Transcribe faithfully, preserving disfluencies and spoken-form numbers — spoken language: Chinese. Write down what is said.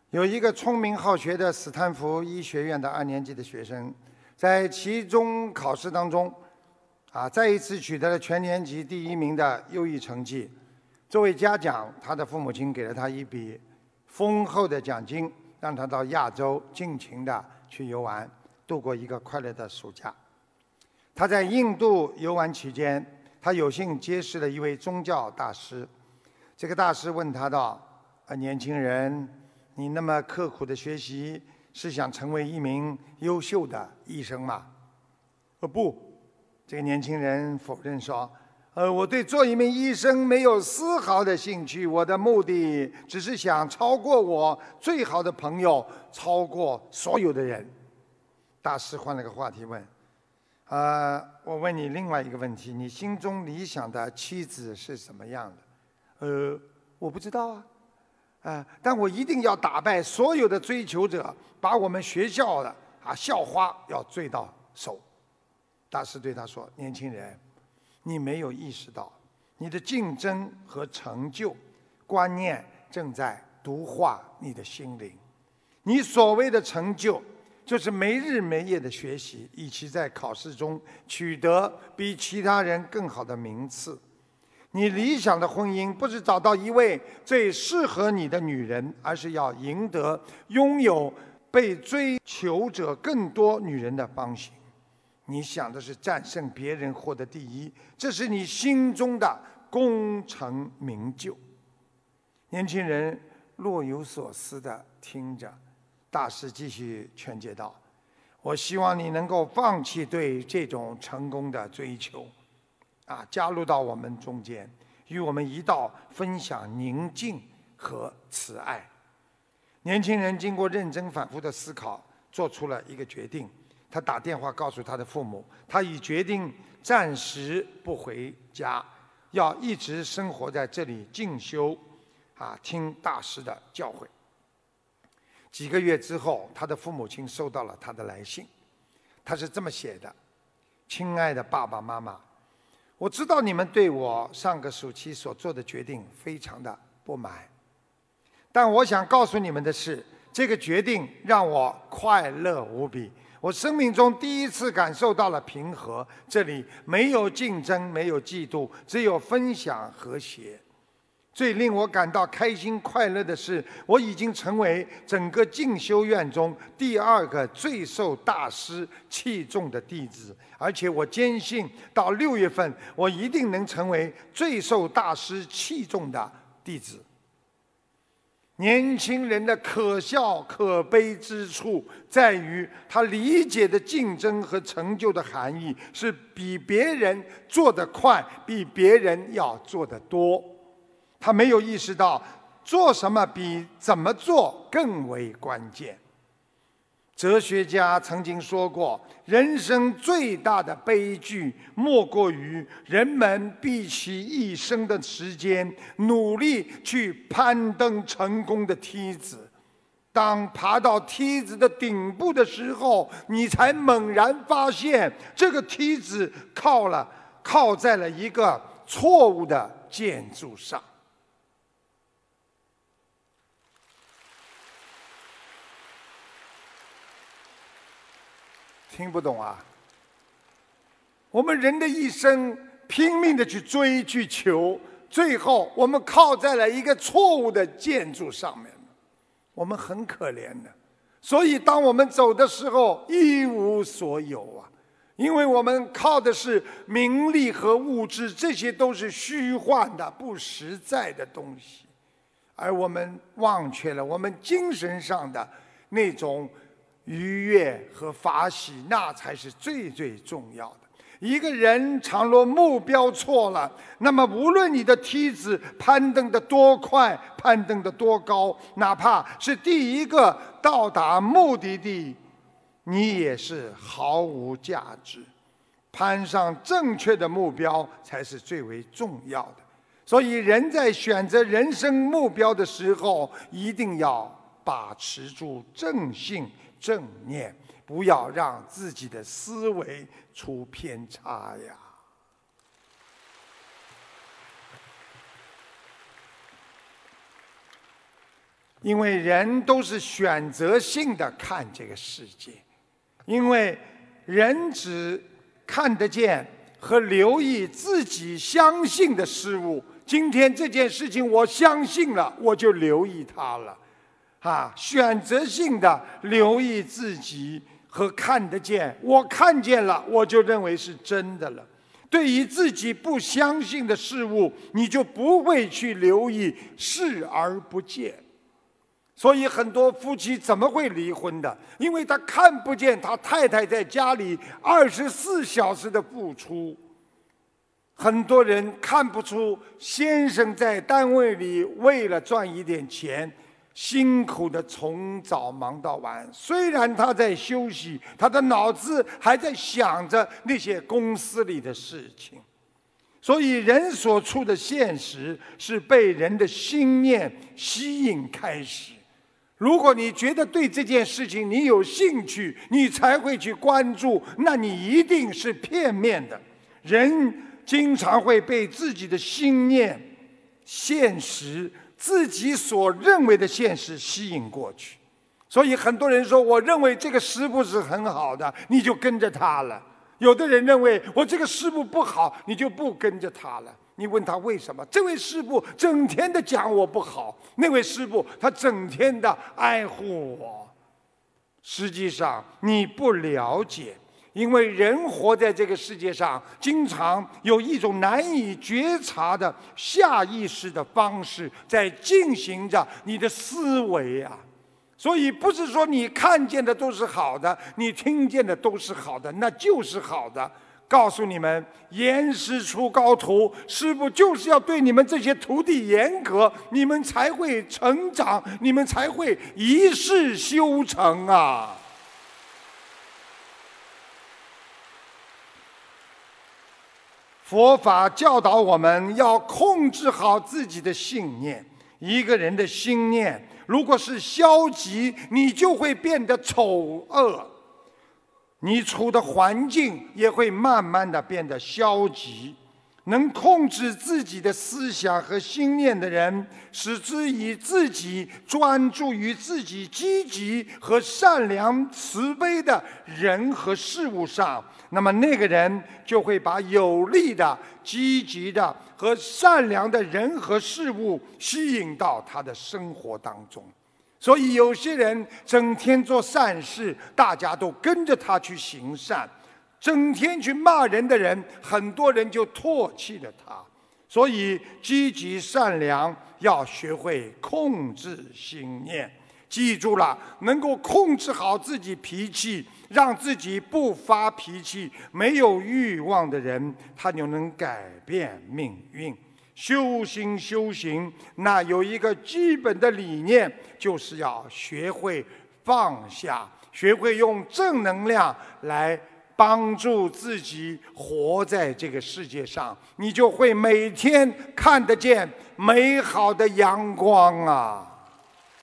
有一个聪明好学的斯坦福医学院的二年级的学生，在期中考试当中，啊，再一次取得了全年级第一名的优异成绩。作为嘉奖，他的父母亲给了他一笔丰厚的奖金，让他到亚洲尽情的去游玩，度过一个快乐的暑假。他在印度游玩期间，他有幸结识了一位宗教大师。这个大师问他道：“啊，年轻人，你那么刻苦的学习，是想成为一名优秀的医生吗？”“呃，不。”这个年轻人否认说：“呃，我对做一名医生没有丝毫的兴趣，我的目的只是想超过我最好的朋友，超过所有的人。”大师换了个话题问：“呃，我问你另外一个问题，你心中理想的妻子是什么样的？”“呃，我不知道啊。”“啊，但我一定要打败所有的追求者，把我们学校的啊校花要追到手。”大师对他说：“年轻人，你没有意识到，你的竞争和成就观念正在毒化你的心灵。你所谓的成就，就是没日没夜的学习，以期在考试中取得比其他人更好的名次。你理想的婚姻不是找到一位最适合你的女人，而是要赢得拥有被追求者更多女人的芳心。你想的是战胜别人，获得第一，这是你心中的功成名就。”年轻人若有所思地听着，大师继续劝诫道：“我希望你能够放弃对这种成功的追求，啊，加入到我们中间，与我们一道分享宁静和慈爱。”年轻人经过认真反复的思考，做出了一个决定。他打电话告诉他的父母，他已决定暂时不回家，要一直生活在这里进修，啊，听大师的教诲。几个月之后，他的父母亲收到了他的来信，他是这么写的：“亲爱的爸爸妈妈，我知道你们对我上个暑期所做的决定非常的不满，但我想告诉你们的是，这个决定让我快乐无比。我生命中第一次感受到了平和，这里没有竞争，没有嫉妒，只有分享和谐。最令我感到开心快乐的是，我已经成为整个进修院中第二个最受大师器重的弟子，而且我坚信到六月份，我一定能成为最受大师器重的弟子。”年轻人的可笑可悲之处在于，他理解的竞争和成就的含义是比别人做得快，比别人要做得多。他没有意识到，做什么比怎么做更为关键。哲学家曾经说过，人生最大的悲剧，莫过于人们毕其一生的时间，努力去攀登成功的梯子。当爬到梯子的顶部的时候，你才猛然发现，这个梯子靠了靠在了一个错误的建筑上。听不懂啊？我们人的一生拼命的去追去求，最后我们靠在了一个错误的建筑上面，我们很可怜的。所以当我们走的时候一无所有啊，因为我们靠的是名利和物质，这些都是虚幻的不实在的东西，而我们忘却了我们精神上的那种愉悦和法喜，那才是最最重要的。一个人倘若目标错了，那么无论你的梯子攀登得多快，攀登得多高，哪怕是第一个到达目的地，你也是毫无价值。攀上正确的目标才是最为重要的。所以人在选择人生目标的时候，一定要把持住正信正念，不要让自己的思维出偏差呀。 因为人都是选择性的看这个世界，因为人只看得见和留意自己相信的事物。今天这件事情我相信了，我就留意它了，啊，选择性的留意自己和看得见，我看见了，我就认为是真的了。对于自己不相信的事物，你就不会去留意，视而不见。所以很多夫妻怎么会离婚的？因为他看不见他太太在家里二十四小时的付出。很多人看不出先生在单位里为了赚一点钱，辛苦的从早忙到晚。虽然他在休息，他的脑子还在想着那些公司里的事情。所以人所处的现实是被人的心念吸引开始。如果你觉得对这件事情你有兴趣，你才会去关注，那你一定是片面的。人经常会被自己的心念、现实、自己所认为的现实吸引过去。所以很多人说，我认为这个师父是很好的，你就跟着他了。有的人认为我这个师父不好，你就不跟着他了。你问他为什么？这位师父整天的讲我不好，那位师父他整天的爱护我。实际上你不了解，因为人活在这个世界上，经常有一种难以觉察的下意识的方式在进行着你的思维啊。所以不是说你看见的都是好的，你听见的都是好的，那就是好的。告诉你们，严师出高徒，师父就是要对你们这些徒弟严格，你们才会成长，你们才会一世修成啊！佛法教导我们要控制好自己的信念。一个人的心念如果是消极，你就会变得丑恶。你处的环境也会慢慢的变得消极。能控制自己的思想和心念的人，使之以自己专注于自己积极和善良慈悲的人和事物上，那么那个人就会把有利的、积极的和善良的人和事物吸引到他的生活当中。所以有些人整天做善事，大家都跟着他去行善；整天去骂人的人，很多人就唾弃了他。所以积极善良要学会控制心念，记住了，能够控制好自己脾气，让自己不发脾气，没有欲望的人，他就能改变命运。修心修行，那有一个基本的理念，就是要学会放下，学会用正能量来帮助自己活在这个世界上，你就会每天看得见美好的阳光啊！